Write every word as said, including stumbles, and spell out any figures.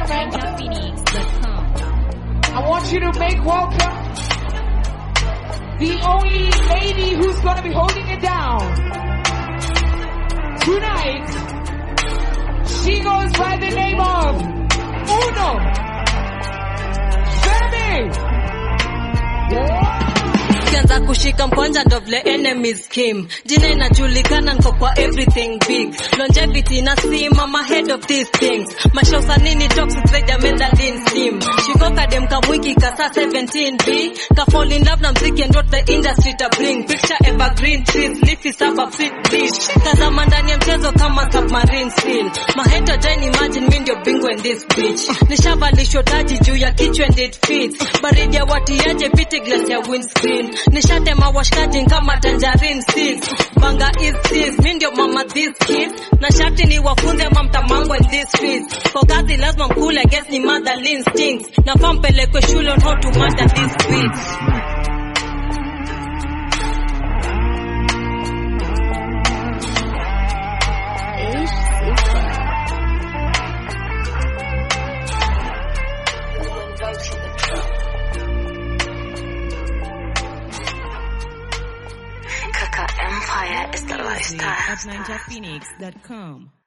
gentlemen, I want you to make welcome the only lady who's going to be holding it down tonight. She goes by the name of Uno Femi. Kianza kushika mkwanja ndo vile enemies scheme. Jina inajulikana niko kwa everything big. Longevity na sim, I'm ahead of these things. Mashosa nini toxic zaidi ya methadone steam. Shikoka dem kamwiki kasa seventeen B. Ka fall in love na mziki and what the industry ta bring. Picture evergreen trees, leafy saba fit dish. Tazama ndani ya mchezo kama submarine seal. Maheto join imagine mi ndio bingo in this bitch. Nishavalishwa taji juu ya kichwa and it fits. Baridi ya watiaje piti glass ya windscreen. Nishatema washkaji kama tangerine seeds. Banga is this, mi ndio mama this kids. Na shati ni wafunze mamtamango in this streets. Kwa kazi lazima mkule, I guess ni motherly instincts. Na pampelekwe shule on how to murder these streets. Kaka Empire is the lifestyle. At ninja phoenix dot com